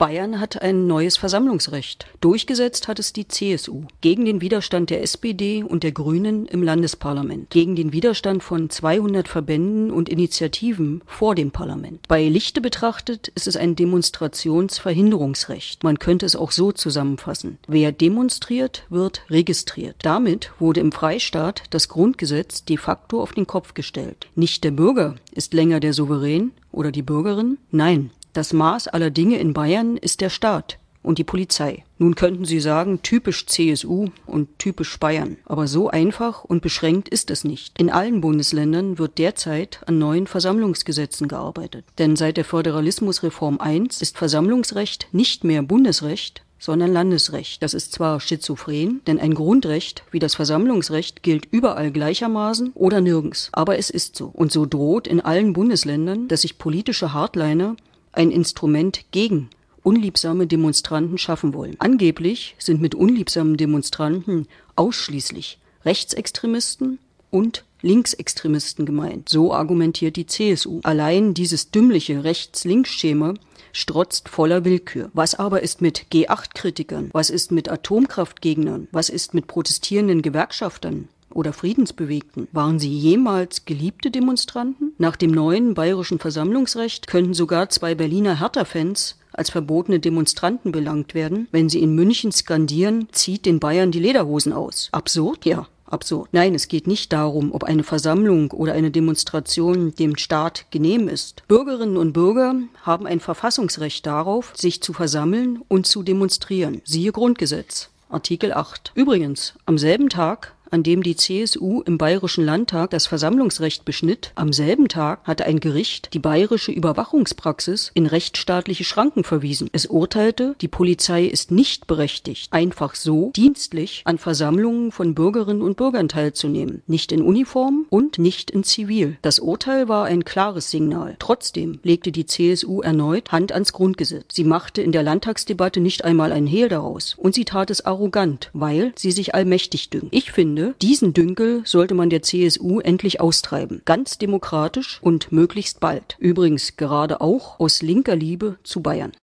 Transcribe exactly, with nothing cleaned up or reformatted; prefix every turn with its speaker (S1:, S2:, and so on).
S1: Bayern hat ein neues Versammlungsrecht. Durchgesetzt hat es die C S U. Gegen den Widerstand der S P D und der Grünen im Landesparlament. Gegen den Widerstand von zweihundert Verbänden und Initiativen vor dem Parlament. Bei Lichte betrachtet ist es ein Demonstrationsverhinderungsrecht. Man könnte es auch so zusammenfassen. Wer demonstriert, wird registriert. Damit wurde im Freistaat das Grundgesetz de facto auf den Kopf gestellt. Nicht der Bürger ist länger der Souverän oder die Bürgerin. Nein. Das Maß aller Dinge in Bayern ist der Staat und die Polizei. Nun könnten Sie sagen, typisch C S U und typisch Bayern. Aber so einfach und beschränkt ist es nicht. In allen Bundesländern wird derzeit an neuen Versammlungsgesetzen gearbeitet. Denn seit der Föderalismusreform eins ist Versammlungsrecht nicht mehr Bundesrecht, sondern Landesrecht. Das ist zwar schizophren, denn ein Grundrecht wie das Versammlungsrecht gilt überall gleichermaßen oder nirgends. Aber es ist so. Und so droht in allen Bundesländern, dass sich politische Hardliner ein Instrument gegen unliebsame Demonstranten schaffen wollen. Angeblich sind mit unliebsamen Demonstranten ausschließlich Rechtsextremisten und Linksextremisten gemeint. So argumentiert die C S U. Allein dieses dümmliche Rechts-Links-Schema strotzt voller Willkür. Was aber ist mit G acht Kritikern? Was ist mit Atomkraftgegnern? Was ist mit protestierenden Gewerkschaftern oder Friedensbewegten? Waren sie jemals geliebte Demonstranten? Nach dem neuen bayerischen Versammlungsrecht können sogar zwei Berliner Hertha-Fans als verbotene Demonstranten belangt werden, wenn sie in München skandieren, zieht den Bayern die Lederhosen aus. Absurd? Ja. Absurd. Nein, es geht nicht darum, ob eine Versammlung oder eine Demonstration dem Staat genehm ist. Bürgerinnen und Bürger haben ein Verfassungsrecht darauf, sich zu versammeln und zu demonstrieren. Siehe Grundgesetz, Artikel acht. Übrigens, am selben Tag, an dem die C S U im Bayerischen Landtag das Versammlungsrecht beschnitt, am selben Tag hatte ein Gericht die bayerische Überwachungspraxis in rechtsstaatliche Schranken verwiesen. Es urteilte, die Polizei ist nicht berechtigt, einfach so dienstlich an Versammlungen von Bürgerinnen und Bürgern teilzunehmen. Nicht in Uniform und nicht in Zivil. Das Urteil war ein klares Signal. Trotzdem legte die C S U erneut Hand ans Grundgesetz. Sie machte in der Landtagsdebatte nicht einmal ein Hehl daraus. Und sie tat es arrogant, weil sie sich allmächtig dünkt. Ich finde, diesen Dünkel sollte man der C S U endlich austreiben. Ganz demokratisch und möglichst bald. Übrigens gerade auch aus linker Liebe zu Bayern.